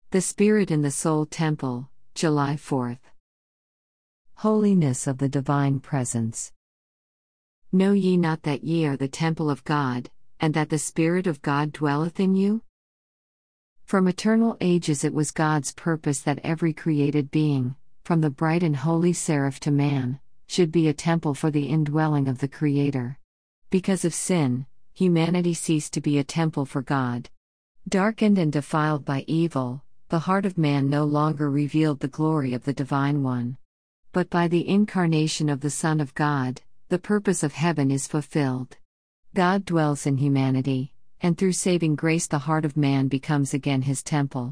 The Spirit in the Soul Temple, July 4th. Holiness of the Divine Presence. Know ye not that ye are the temple of God, and that the Spirit of God dwelleth in you? From eternal ages it was God's purpose that every created being, from the bright and holy seraph to man, should be a temple for the indwelling of the Creator. Because of sin, humanity ceased to be a temple for God. Darkened and defiled by evil, the heart of man no longer revealed the glory of the Divine One. But by the incarnation of the Son of God, the purpose of heaven is fulfilled. God dwells in humanity, and through saving grace the heart of man becomes again His temple.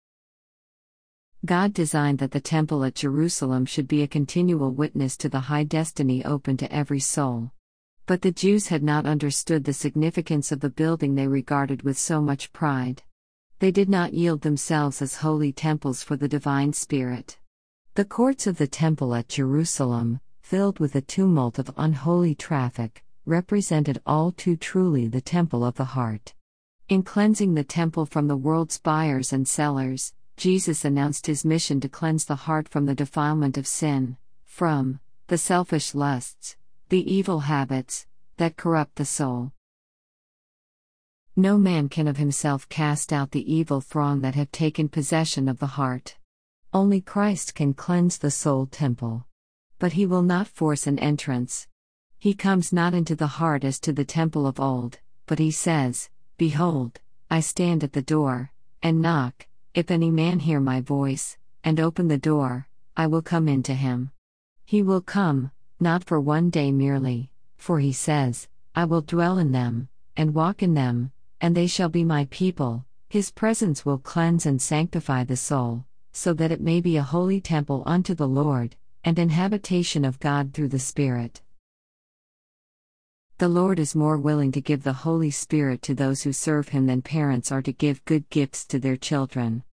God designed that the temple at Jerusalem should be a continual witness to the high destiny open to every soul. But the Jews had not understood the significance of the building they regarded with so much pride. They did not yield themselves as holy temples for the Divine Spirit. The courts of the temple at Jerusalem, filled with a tumult of unholy traffic, represented all too truly the temple of the heart. In cleansing the temple from the world's buyers and sellers, Jesus announced His mission to cleanse the heart from the defilement of sin, from the selfish lusts, the evil habits that corrupt the soul. No man can of himself cast out the evil throng that have taken possession of the heart. Only Christ can cleanse the soul temple. But He will not force an entrance. He comes not into the heart as to the temple of old, but He says, "Behold, I stand at the door, and knock. If any man hear my voice, and open the door, I will come in to him." He will come, not for one day merely, for He says, "I will dwell in them, and walk in them, and they shall be my people." His presence will cleanse and sanctify the soul, so that it may be a holy temple unto the Lord, and an habitation of God through the Spirit. The Lord is more willing to give the Holy Spirit to those who serve Him than parents are to give good gifts to their children.